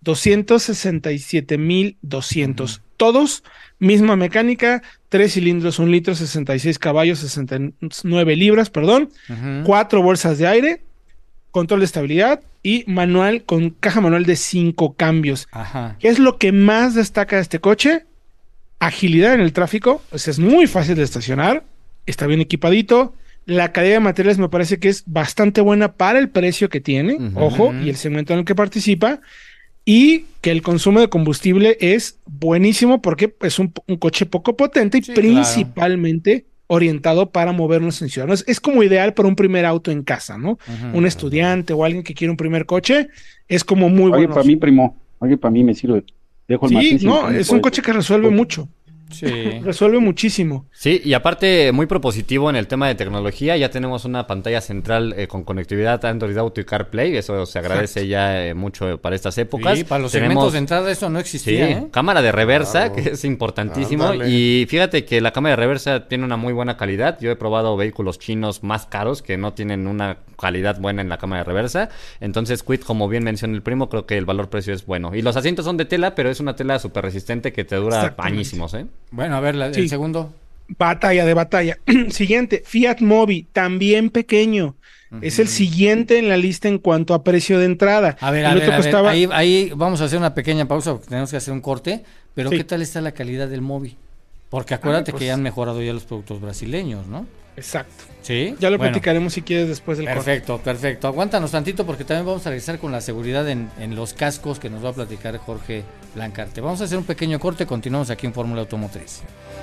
267,200. Todos, misma mecánica, 3 cilindros, 1 litro, 66 caballos, 69 libras, 4 bolsas de aire, control de estabilidad y manual con caja manual de 5 cambios. ¿Qué es lo que más destaca de este coche? Agilidad en el tráfico, pues es muy fácil de estacionar, está bien equipadito. La calidad de materiales me parece que es bastante buena para el precio que tiene, ojo, y el segmento en el que participa. Y que el consumo de combustible es buenísimo porque es un coche poco potente y principalmente orientado para movernos en ciudad. Es como ideal para un primer auto en casa, ¿no? Un estudiante o alguien que quiere un primer coche es como muy bueno. Oye, para mí, primo. Oye, para mí me sirve. Dejo el matiz. No, es un coche que resuelve mucho. Sí. Resuelve muchísimo. Sí, y aparte muy propositivo en el tema de tecnología. Ya tenemos una pantalla central con conectividad Android Auto y CarPlay. Eso se agradece ya mucho para estas épocas. Sí, para los segmentos de entrada eso no existía. Cámara de reversa, que es importantísimo. Y fíjate que la cámara de reversa tiene una muy buena calidad. Yo he probado vehículos chinos más caros que no tienen una calidad buena en la cámara de reversa. Entonces Kwid, como bien menciona el primo, creo que el valor-precio es bueno. Y los asientos son de tela, pero es una tela súper resistente que te dura añísimos, ¿eh? Bueno, a ver, el segundo. Batalla de batalla. Siguiente, Fiat Mobi, también pequeño. Es el siguiente en la lista en cuanto a precio de entrada. A ver, ahí vamos a hacer una pequeña pausa porque tenemos que hacer un corte. Pero ¿qué tal está la calidad del Mobi? Porque acuérdate que ya han mejorado ya los productos brasileños, ¿no? Exacto. Sí. Ya lo platicaremos si quieres después del corte. Perfecto. Aguántanos tantito porque también vamos a regresar con la seguridad en los cascos que nos va a platicar Jorge Blancarte. Vamos a hacer un pequeño corte, continuamos aquí en Fórmula Automotriz.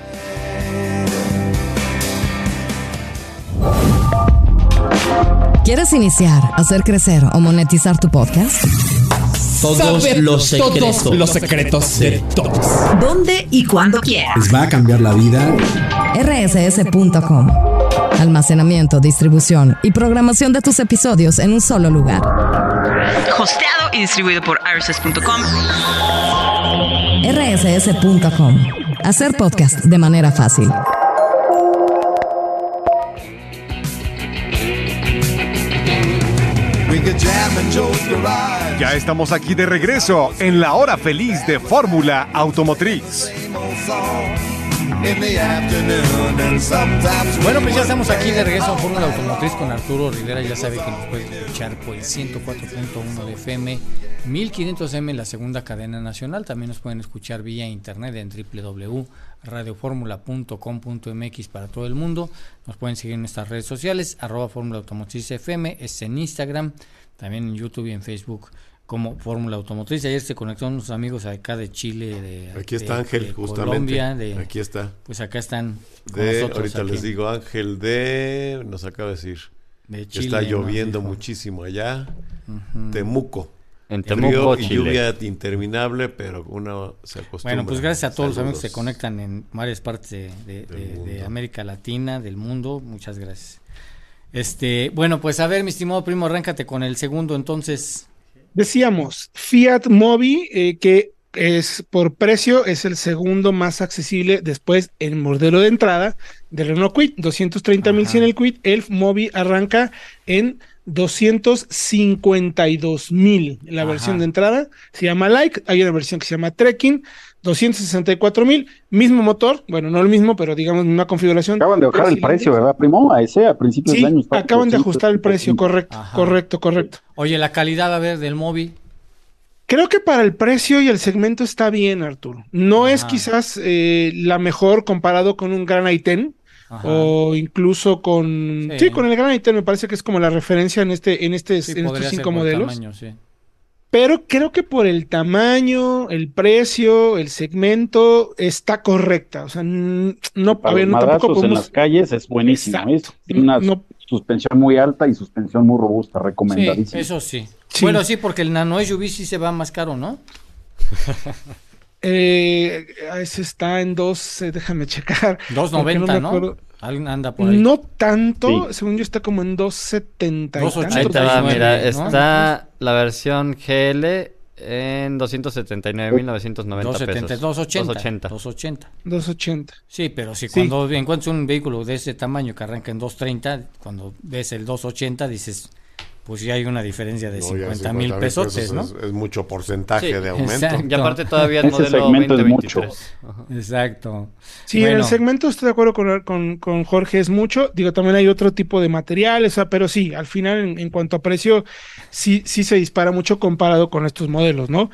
¿Quieres iniciar, hacer crecer o monetizar tu podcast? Todos los secretos de todos. ¿Dónde y cuándo quieras? Les va a cambiar la vida. rss.com. Almacenamiento, distribución y programación de tus episodios en un solo lugar. Hosteado y distribuido por rss.com. rss.com. Hacer podcast de manera fácil. Ya estamos aquí de regreso en la hora feliz de Fórmula Automotriz. Bueno, pues ya estamos aquí de regreso en Fórmula Automotriz con Arturo Rivera. Ya sabe que nos puede escuchar por el 104.1 de FM, 1500M en la segunda cadena nacional. También nos pueden escuchar vía internet en www.radioformula.com.mx para todo el mundo. Nos pueden seguir en nuestras redes sociales, @Fórmula Automotriz FM, es en Instagram, también en YouTube y en Facebook como Fórmula Automotriz. Ayer se conectaron unos amigos acá de Chile, aquí está Ángel, de justamente. Colombia, aquí está. Pues acá están con nosotros. Ahorita aquí. les digo, Ángel nos acaba de decir de Chile, está lloviendo muchísimo allá. Temuco. En Temuco, y lluvia interminable, pero uno se acostumbra. Bueno, pues gracias a todos los amigos que se conectan en varias partes de América Latina, del mundo. Muchas gracias. Bueno, pues a ver, mi estimado primo, arráncate con el segundo entonces. Decíamos, Fiat Mobi, que es por precio, es el segundo más accesible después el modelo de entrada del Renault Kwid, 230,100 el Kwid, el Mobi arranca en 252,000 la versión de entrada, se llama Like, hay una versión que se llama Trekking, 264,000, mismo motor, bueno, no el mismo, pero digamos una configuración. Acaban de bajar el precio, ¿verdad, primo? A principios del año. Acaban de ajustar el precio, correcto. Oye, la calidad, a ver, del Mobi. Creo que para el precio y el segmento está bien, Arturo. No es quizás la mejor comparado con un Gran i10 o incluso con con el Gran i10 me parece que es como la referencia en estos 5 modelos. Tamaño, sí. Pero creo que por el tamaño, el precio, el segmento está correcta. O sea, no tampoco podemos... en las calles es buenísimo. Tiene una suspensión muy alta y suspensión muy robusta, recomendadísima. Sí, eso sí. Bueno, sí, porque el Nano SUV sí se va más caro, ¿no? Ese está en déjame checar. 290, ¿no? Alguien anda por ahí. No tanto, según yo está como en 270. 280. Ahí está, mira, ¿no? Está la versión GL en 279,990 pesos. 280. Sí, pero cuando encuentras un vehículo de ese tamaño que arranca en 230, cuando ves el 280 dices, pues ya hay una diferencia de 50,000 pesos, ¿no? Es mucho porcentaje de aumento. Exacto. Y aparte todavía el modelo 2023. Exacto. Sí, en el segmento estoy de acuerdo con Jorge, es mucho. Digo, también hay otro tipo de materiales, pero sí, al final en cuanto a precio, sí se dispara mucho comparado con estos modelos, ¿no?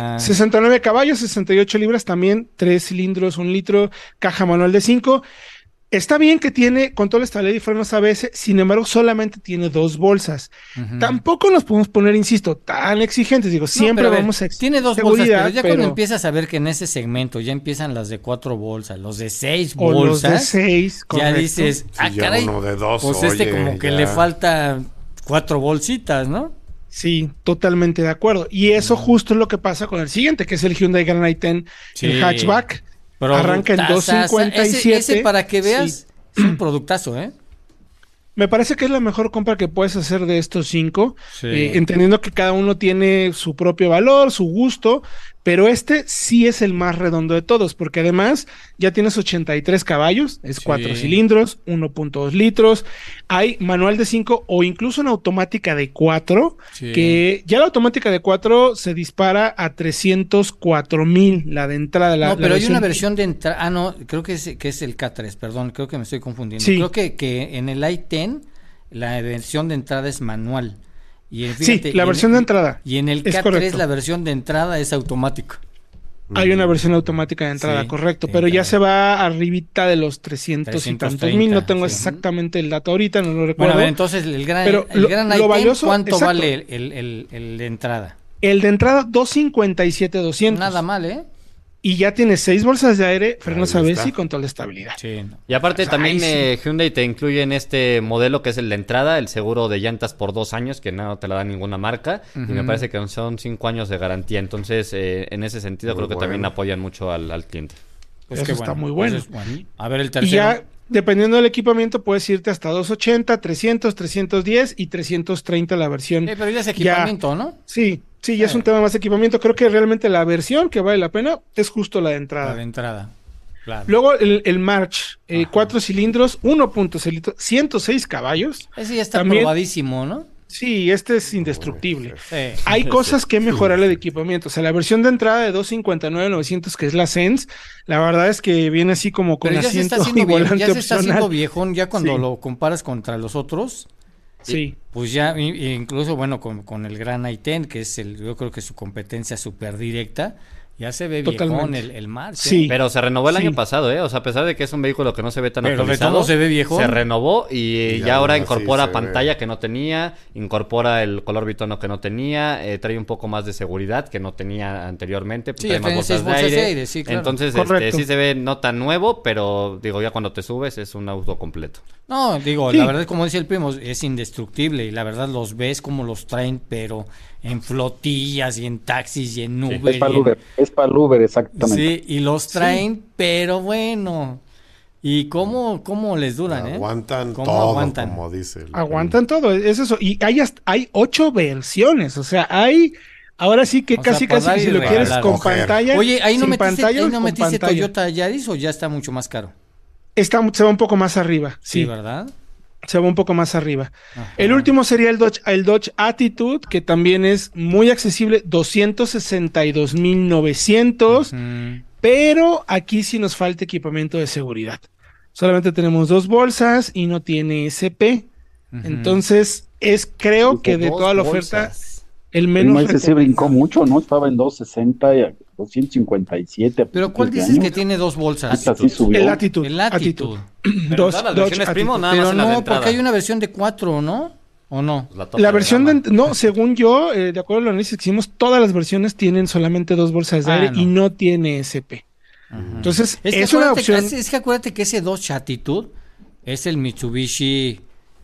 69 caballos, 68 libras, también 3 cilindros, 1 litro, caja manual de 5. Está bien que tiene control de estabilidad y frenos ABS, sin embargo, solamente tiene 2 bolsas. Tampoco nos podemos poner, insisto, tan exigentes. Digo, siempre vamos a tiene 2 bolsas, pero ya cuando empiezas a ver que en ese segmento ya empiezan las de 4 bolsas, los de 6 bolsas. Los de 6, ya dices, caray, uno de 2, pues como que le falta 4 bolsitas, ¿no? Sí, totalmente de acuerdo. Y eso justo es lo que pasa con el siguiente, que es el Hyundai Grand i10, el hatchback. Pero arranca en 257. Ese para que veas, es un productazo, ¿eh? Me parece que es la mejor compra que puedes hacer de estos 5, entendiendo que cada uno tiene su propio valor, su gusto, pero este sí es el más redondo de todos, porque además ya tienes 83 caballos, es 4 cilindros, 1.2 litros, hay manual de 5 o incluso una automática de 4, que ya la automática de 4 se dispara a 304,000 la de entrada. No, pero hay una versión de entrada, no, creo que es el K3, perdón, creo que me estoy confundiendo. Creo que en el i10 la versión de entrada es manual. Y fíjate, la versión de entrada. Y en el K3 la versión de entrada es automática. Hay una versión automática de entrada, correcto, pero ya se va arribita de los 300 y tantos mil, no tengo exactamente el dato ahorita, no lo recuerdo. Bueno, a ver, entonces el gran i10, ¿cuánto vale el de entrada? El de entrada, 257,200. Nada mal, ¿eh? Y ya tienes 6 bolsas de aire, frenos ABS y control de estabilidad. Y aparte también Hyundai te incluye en este modelo que es el de entrada, el seguro de llantas por 2 años, que no te la da ninguna marca, y me parece que son 5 años de garantía. Entonces, en ese sentido, creo que también apoyan mucho al cliente. Pues eso está muy bueno. A ver el tercero. Y ya, dependiendo del equipamiento, puedes irte hasta 280, 300, 310 y 330 la versión. Pero ya es equipamiento, ¿no? Sí, ya es un tema más de equipamiento. Creo que realmente la versión que vale la pena es justo la de entrada. La de entrada, claro. Luego el March, 4 cilindros, 1.6 litros, 106 caballos. Ese ya está probadísimo, ¿no? Sí, este es indestructible. Hay cosas que mejorarle de equipamiento. O sea, la versión de entrada de 259.900, que es la Sense, la verdad es que viene así como con asiento y volante ya se está haciendo opcional. viejón, ya cuando lo comparas contra los otros. Sí. Pues ya, incluso bueno, con el Gran i10, que es yo creo que su competencia súper directa, ya se ve viejón el March. Sí. Pero se renovó el año pasado, O sea, a pesar de que es un vehículo que no se ve tan actualizado, ¿cómo se ve viejón? Se renovó y ya ahora incorpora pantalla que no tenía, incorpora el color bitono que no tenía, trae un poco más de seguridad que no tenía anteriormente, trae más bolsas de aire. Sí, claro. Entonces, sí se ve no tan nuevo, pero digo, ya cuando te subes es un auto completo. No, digo, la verdad, como dice el primo, es indestructible y la verdad los ves como los traen, pero en flotillas y en taxis y en Uber. Es para el Uber, exactamente. Sí, y los traen, pero bueno. ¿Y cómo les duran, Aguantan todo, como dice. Aguantan todo, es eso. Y hay 8 versiones, o sea, ahora sí que casi si lo quieres con pantalla. Oye, ahí no metiste pantalla. Toyota Yaris o ya está mucho más caro. Se va un poco más arriba. Sí, ¿verdad? Se va un poco más arriba. Ajá. El último sería el Dodge Attitude, que también es muy accesible, 262,900, pero aquí sí nos falta equipamiento de seguridad. Solamente tenemos 2 bolsas y no tiene SP. Entonces, creo que de toda la oferta, el menos... Ese se brincó mucho, ¿no? Estaba en 260 y 257. ¿Pero cuál dices que tiene 2 bolsas? El Attitude. ¿Pero las versiones primo nada más en la de entrada? Porque hay una versión de 4, ¿no? ¿O no? La versión no, según yo, de acuerdo a los análisis que hicimos, todas las versiones tienen solamente 2 bolsas de aire y no tiene SP. Entonces, es una opción. Es que acuérdate que ese Dodge Attitude es el Mitsubishi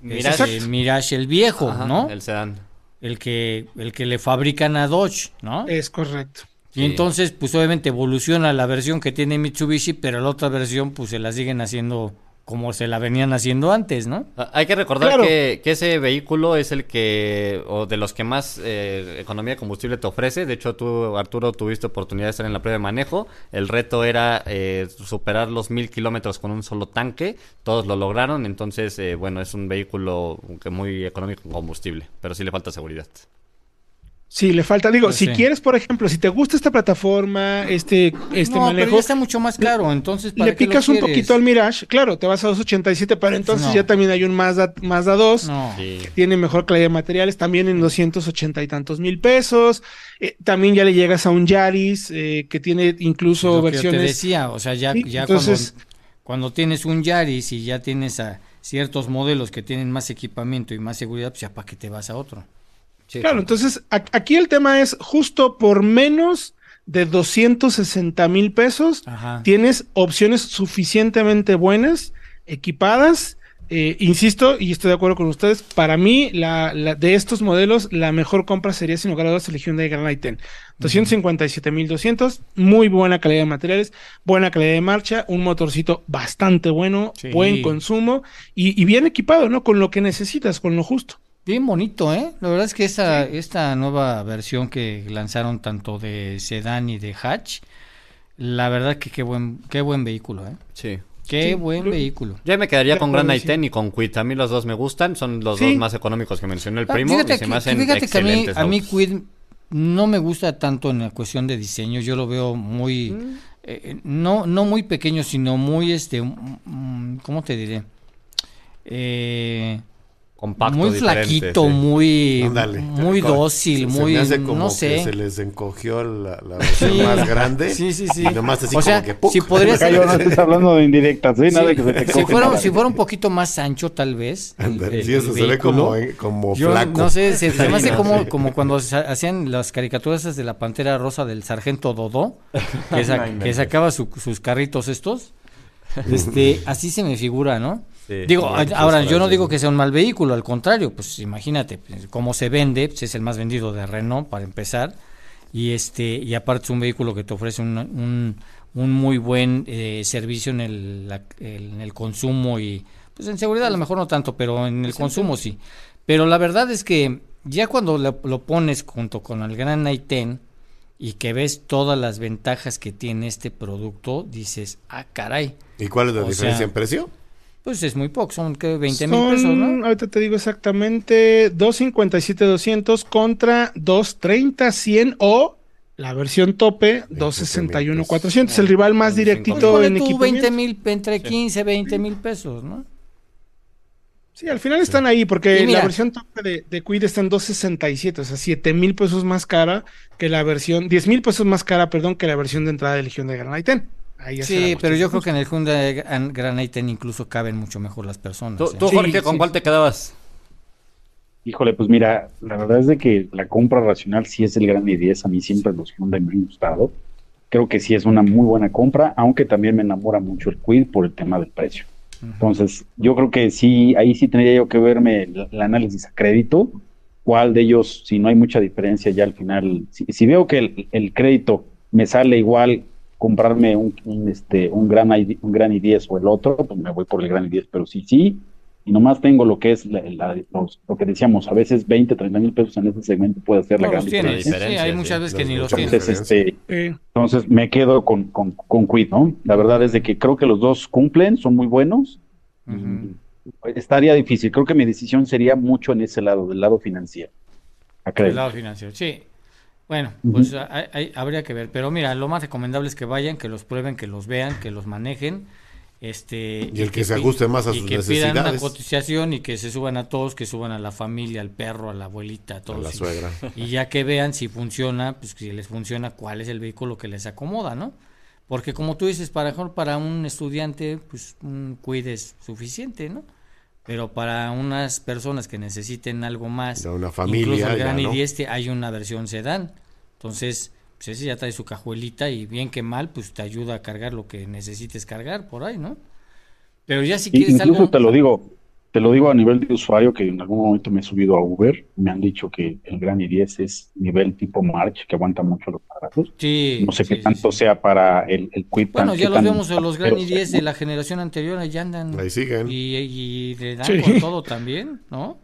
Mirage, el viejo, ¿no? El sedán. El que le fabrican a Dodge, ¿no? Es correcto. Y entonces, pues obviamente evoluciona la versión que tiene Mitsubishi, pero la otra versión, pues se la siguen haciendo como se la venían haciendo antes, ¿no? Hay que recordar que ese vehículo es el que, o de los que más economía de combustible te ofrece. De hecho, tú, Arturo, tuviste oportunidad de estar en la prueba de manejo. El reto era superar los 1,000 kilómetros con un solo tanque. Todos lo lograron. Entonces, bueno, es un vehículo que muy económico en combustible, pero sí le falta seguridad. Sí, le falta, si quieres, por ejemplo, si te gusta esta plataforma, este manejo... pero ya está mucho más caro, entonces ¿para le qué picas un poquito al Mirage, claro, te vas a 287, pero entonces ya también hay un Mazda 2, que tiene mejor calidad de materiales, también en 280 y tantos mil pesos, también ya le llegas a un Yaris, que tiene incluso versiones... Yo te decía, o sea, ya entonces, cuando tienes un Yaris y ya tienes a ciertos modelos que tienen más equipamiento y más seguridad, pues ya para qué te vas a otro. Sí, claro, entonces aquí el tema es justo por menos de 260,000 pesos, tienes opciones suficientemente buenas, equipadas, insisto, y estoy de acuerdo con ustedes, para mí de estos modelos la mejor compra sería sin lugar a dudas la Hyundai Grand i10, 257,200, muy buena calidad de materiales, buena calidad de marcha, un motorcito bastante bueno, buen consumo y bien equipado, ¿no? Con lo que necesitas, con lo justo. Bien bonito, ¿eh? La verdad es que esta nueva versión que lanzaron tanto de sedán y de hatch, la verdad que qué buen vehículo, ¿eh? Sí. Qué buen vehículo. Yo me quedaría con Grand i10 y con Kwid. A mí los dos me gustan, son los dos más económicos que mencionó el primo. Fíjate y se me hacen excelentes. A mí Kwid no me gusta tanto en la cuestión de diseño. Yo lo veo muy no muy pequeño, sino muy ¿cómo te diré? Compacto, muy flaquito, muy dócil, muy, me hace como no sé. Que se les encogió la versión más grande. Sí. Y nomás así, o sea, como que ¡puc! Si podría ser, no estás hablando de indirectas, nada que se te si fuera un poquito más ancho, tal vez. Sí, eso se ve como flaco. No sé, se me hace como cuando hacían las caricaturas esas de la Pantera Rosa del Sargento Dodó, que sacaba sus carritos estos. Así se me figura, ¿no? Sí, ahora yo no digo que sea un mal vehículo, al contrario, pues imagínate cómo se vende, pues es el más vendido de Renault para empezar, y aparte es un vehículo que te ofrece un muy buen servicio en el consumo y pues en seguridad a lo mejor no tanto, pero en el consumo sí. Pero la verdad es que ya cuando lo pones junto con el Grand i10 y que ves todas las ventajas que tiene este producto, dices, caray. ¿Y cuál es la diferencia en precio? Pues es muy poco, son 20,000 pesos, ¿no? Ahorita te digo exactamente, 257,200 contra 230,100 o la versión tope, 261,400. El rival más directito en equipamiento. 20,000, entre 15, 20,000 pesos, ¿no? Sí, al final están ahí, porque la versión tope de Quid está en 267, o sea, 7,000 pesos más cara que la versión, 10,000 pesos más cara, perdón, que la versión de entrada de Legión de Gran Aitén. Sí, pero yo creo que en el Hyundai Gran Aitén incluso caben mucho mejor las personas. ¿Tú Jorge, con cuál te quedabas? Híjole, pues mira, la verdad es de que la compra racional sí es el Gran i10, a mí siempre los Hyundai me han gustado. Creo que sí es una muy buena compra, aunque también me enamora mucho el Quid por el tema del precio. Entonces, yo creo que sí, ahí sí tendría yo que verme el análisis a crédito, cuál de ellos, si no hay mucha diferencia ya al final, si veo que el crédito me sale igual comprarme un gran i10 o el otro, pues me voy por el Gran i10, pero sí, y nomás tengo lo que es lo que decíamos, a veces 20, 30 mil pesos en ese segmento puede hacer la gran diferencia. Sí, hay muchas veces que ni los tienes. Entonces me quedo con Quid, ¿no? La verdad es de que creo que los dos cumplen, son muy buenos. Estaría difícil, creo que mi decisión sería mucho en ese lado, del lado financiero. Del lado financiero, sí. Bueno, pues habría que ver, pero mira, lo más recomendable es que vayan, que los prueben, que los vean, que los manejen. Y el que se ajuste más a sus necesidades. Y que pidan una cotización y que se suban a todos, que suban a la familia, al perro, a la abuelita, a todos. A la suegra. Y ya que vean si funciona, pues si les funciona, cuál es el vehículo que les acomoda, ¿no? Porque como tú dices, para un estudiante, pues un Quid es suficiente, ¿no? Pero para unas personas que necesiten algo más, una familia, incluso el Gran i10 hay una versión sedán. Entonces, pues ese ya trae su cajuelita y bien que mal, pues te ayuda a cargar lo que necesites cargar por ahí, ¿no? Pero ya si quieres incluso algo... te lo digo a nivel de usuario, que en algún momento me he subido a Uber, me han dicho que el Gran i10 es nivel tipo March, que aguanta mucho los aparatos. Sí. No sé qué tanto sea para el Quid. Bueno, ya los vemos en los Gran i10 de la generación anterior, allá andan. Ahí siguen. Y le dan con todo también, ¿no?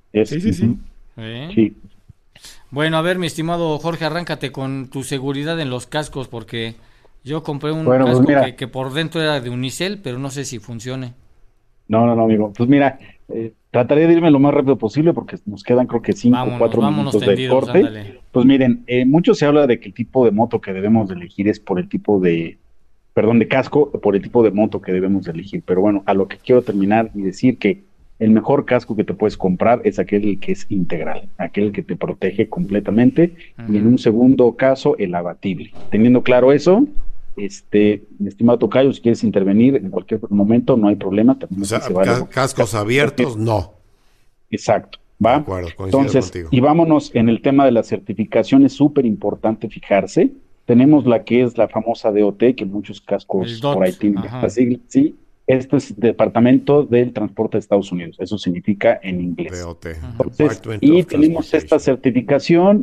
Sí. Bueno, a ver, mi estimado Jorge, arráncate con tu seguridad en los cascos, porque yo compré un casco que por dentro era de Unicel, pero no sé si funcione. No, amigo. Pues mira, trataré de irme lo más rápido posible porque nos quedan creo que 5 o 4 minutos de corte. Ándale. Pues miren, mucho se habla de que el tipo de moto que debemos de elegir es por el tipo de casco, por el tipo de moto que debemos de elegir. Pero bueno, a lo que quiero terminar y decir que el mejor casco que te puedes comprar es aquel que es integral, aquel que te protege completamente, y en un segundo caso, el abatible. Teniendo claro eso, mi estimado tocayo, si quieres intervenir en cualquier momento, no hay problema. O sea, cascos abiertos, no. Exacto, ¿va? De acuerdo, entonces, contigo. Y vámonos en el tema de la certificación, es súper importante fijarse. Tenemos la que es la famosa DOT, que muchos cascos por ahí tienen esta sigla, ¿sí? Esto es Departamento del Transporte de Estados Unidos, eso significa en inglés. DOT. Entonces, y tenemos esta certificación,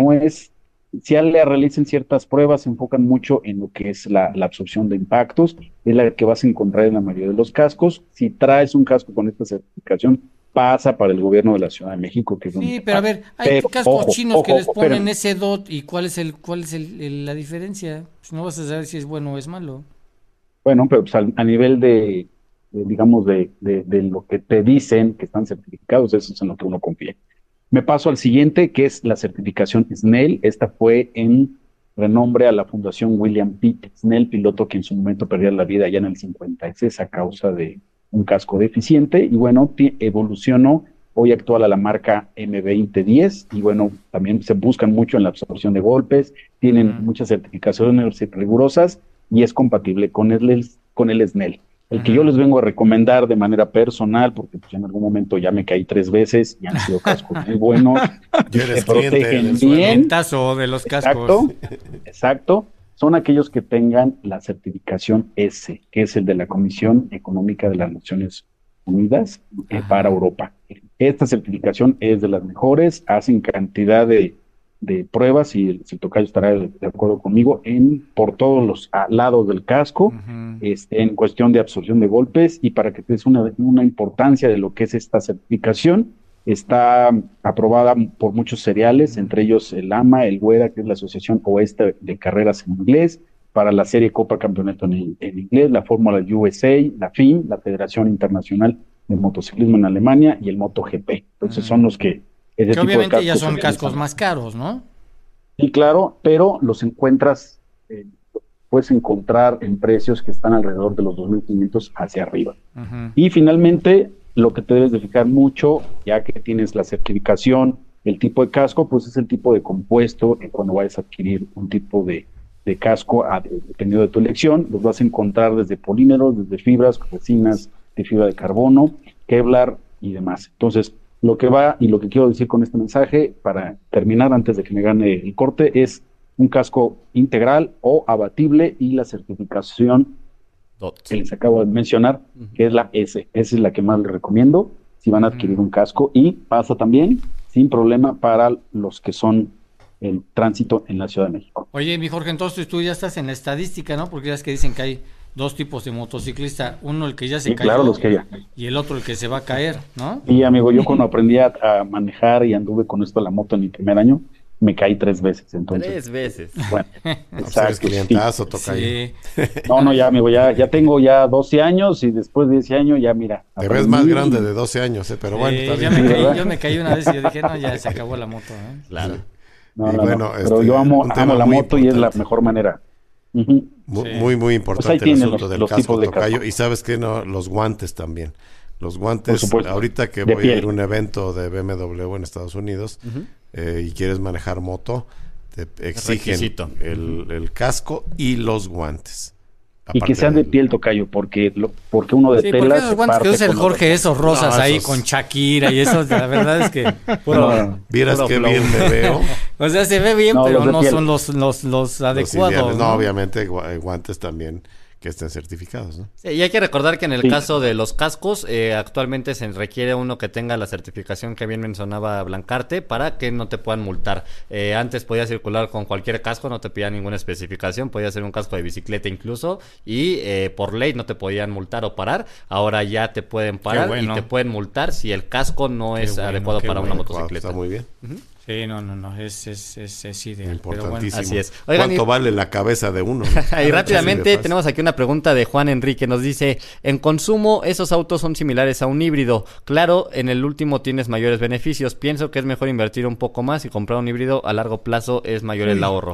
si le realicen ciertas pruebas, se enfocan mucho en lo que es la absorción de impactos, es la que vas a encontrar en la mayoría de los cascos. Si traes un casco con esta certificación, pasa para el gobierno de la Ciudad de México. Que es sí, pero a ver, hay cascos chinos que les ponen ese DOT, y ¿cuál es la diferencia? Pues no vas a saber si es bueno o es malo. Bueno, pero pues a nivel de digamos, de lo que te dicen que están certificados, eso es en lo que uno confía. Me paso al siguiente, que es la certificación Snell. Esta fue en renombre a la Fundación William Pitt Snell, piloto que en su momento perdió la vida ya en el 56 a causa de un casco deficiente, y bueno, evolucionó hoy actual a la marca M2010, y bueno, también se buscan mucho en la absorción de golpes, tienen muchas certificaciones rigurosas, y es compatible con el Snell. El que yo les vengo a recomendar de manera personal, porque pues en algún momento ya me caí 3 veces y han sido cascos muy buenos, se protegen bien. De los cascos. Exacto. Son aquellos que tengan la certificación S, que es el de la Comisión Económica de las Naciones Unidas para Europa. Esta certificación es de las mejores, hacen cantidad de pruebas, y el tocayo estará de acuerdo conmigo, por todos los lados del casco, en cuestión de absorción de golpes. Y para que te des una importancia de lo que es esta certificación, está aprobada por muchos seriales, entre ellos el AMA, el WERA, que es la Asociación Oeste de Carreras en inglés, para la serie Copa Campeonato en inglés, la Fórmula USA, la FIM, la Federación Internacional de Motociclismo en Alemania y el MotoGP. Entonces son los que... Que obviamente ya son cascos más caros, ¿no? Sí, claro, pero los encuentras, puedes encontrar en precios que están alrededor de los 2.500 hacia arriba. Y finalmente, lo que te debes de fijar mucho, ya que tienes la certificación, el tipo de casco, pues es el tipo de compuesto cuando vayas a adquirir un tipo de casco, dependiendo de tu elección. Los vas a encontrar desde polímeros, desde fibras, resinas de fibra de carbono, Kevlar y demás. Entonces, lo que quiero decir con este mensaje, para terminar antes de que me gane el corte, es un casco integral o abatible y la certificación que les acabo de mencionar, que es la S. Esa es la que más les recomiendo si van a adquirir un casco, y pasa también sin problema para los que son el tránsito en la Ciudad de México. Oye, mi Jorge, entonces tú ya estás en la estadística, ¿no? Porque ya es que dicen que hay dos tipos de motociclista, uno el que ya se cayó, claro, los que ya. Y el otro el que se va a caer, ¿no? Sí, amigo, yo cuando aprendí a manejar y anduve con esto de la moto en mi primer año, me caí 3 veces, entonces. 3 veces. Bueno, exacto. Clientazo, tocayo. Sí. No, ya, amigo, ya tengo ya 12 años y después de ese año ya, mira. Te ves más grande de 12 años, pero bueno. Yo me caí una vez y yo dije, no, ya se acabó la moto, ¿eh? Claro. No, bueno, pero yo amo la moto importante. Y es la mejor manera. Muy importante pues el asunto del casco, tocayo. Y sabes que no, los guantes también. Los guantes, ahorita que voy a ir a un evento de BMW en Estados Unidos y quieres manejar moto, te exigen el casco y los guantes. Y que sean de piel, tocayo, porque uno de tela. Porque los guantes que usa el Jorge, esos rosas ahí con Shakira y eso, la verdad es que. Vieras qué bien me veo. O sea, se ve bien, pero no son los adecuados. No, obviamente, guantes también que estén certificados, ¿no? Sí, y hay que recordar que en el caso de los cascos, actualmente se requiere uno que tenga la certificación que bien mencionaba Blancarte para que no te puedan multar. Antes podías circular con cualquier casco, no te pedían ninguna especificación, podía ser un casco de bicicleta incluso, y por ley no te podían multar o parar. Ahora ya te pueden parar y te pueden multar si el casco no es adecuado para una motocicleta. Está muy bien. Sí, no, es ideal. Importantísimo. Bueno, así es. Oigan, ¿cuánto vale la cabeza de uno? Y rápidamente tenemos aquí una pregunta de Juan Enrique. Nos dice, en consumo, esos autos son similares a un híbrido. Claro, en el último tienes mayores beneficios. Pienso que es mejor invertir un poco más y comprar un híbrido. A largo plazo es mayor el ahorro.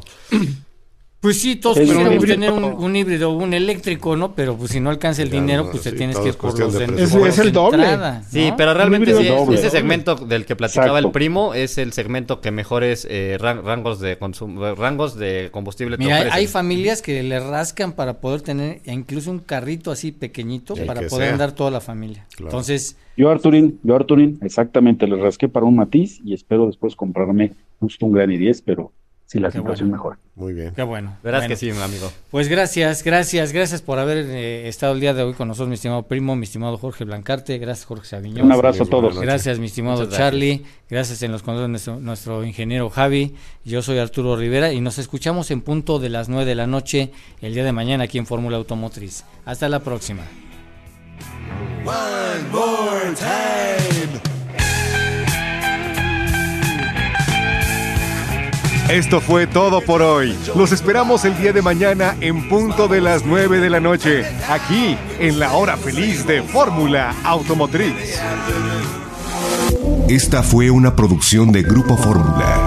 Pues sí, todos quisiéramos tener un híbrido o un eléctrico, ¿no? Pero pues si no alcanza el dinero, pues te tienes que ir por los de es el doble. ¿No? Sí, pero realmente sí, ese segmento del que platicaba el primo es el segmento que mejores rangos de consumo, rangos de combustible te ofrecen. Hay familias que le rascan para poder tener incluso un carrito así pequeñito para poder andar toda la familia. Claro. Entonces, yo Arturín, exactamente, le rasqué para un Matiz y espero después comprarme justo un Gran i10, pero si la situación mejora. Muy bien. Qué bueno. Verás que sí, amigo. Pues gracias por haber estado el día de hoy con nosotros, mi estimado primo, mi estimado Jorge Blancarte. Gracias, Jorge Saviñón. Un abrazo a todos. Gracias, mi estimado Charlie. Gracias en los controles nuestro ingeniero Javi. Yo soy Arturo Rivera y nos escuchamos en punto de las 9 de la noche el día de mañana aquí en Fórmula Automotriz. Hasta la próxima. One more time. Esto fue todo por hoy. Los esperamos el día de mañana en punto de las 9 de la noche, aquí en la hora feliz de Fórmula Automotriz. Esta fue una producción de Grupo Fórmula.